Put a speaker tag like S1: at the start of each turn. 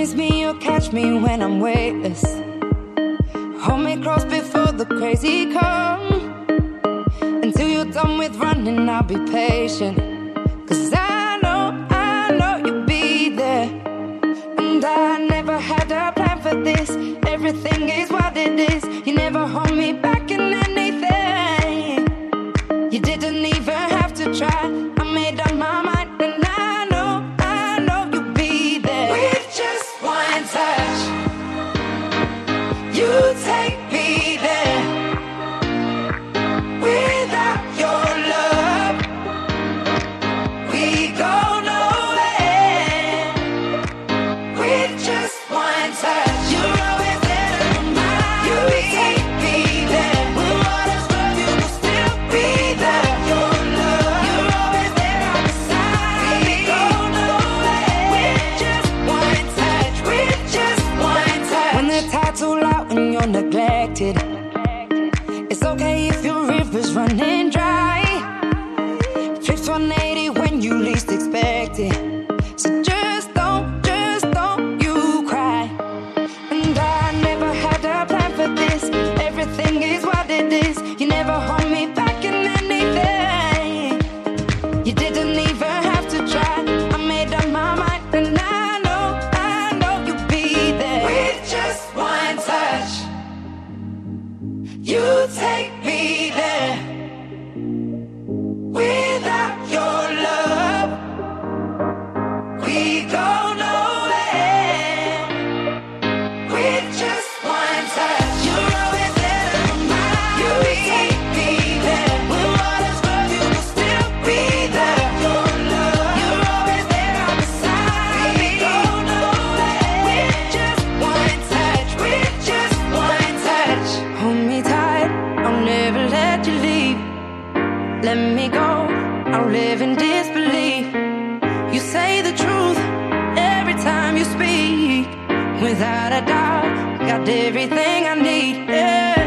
S1: Promise me you'll catch me when I'm weightless. Hold me close before the crazy come. Until you're done with running, I'll be patient. 'Cause I know you'll be there. And I never had a plan for this. Everything is what it is. You never hold me back in anything. You didn't even have to try. I made up my mind, and I know you'll be there. With just one touch, you take me there. Without your love, we go nowhere. With just one touch, you're always there to remind me. You take me there. When waters flow, you will still be there. Your love, you're always there on the side. We go nowhere. With just one touch, with just one touch. When the tide's all out and you're neglected, it's okay if your river's running dry. Trips 180 when you least expect it. So just don't you cry. And I never had a plan for this. Everything is what it is. You never hold me back in anything. You didn't even have to try. I made up my mind, and I know you'll be there. With just one touch, you take me there. Without your love, we go nowhere. With just one touch, you're always there to remind me. You take me there. When waters flow, you will still be there. Your love, you're always there on the side. We go nowhere. With just one touch, with just one touch. Hold me tight, I'll never let you leave. Let me go, I'll live in disbelief. You say the truth every time you speak. Without a doubt, got everything I need, yeah.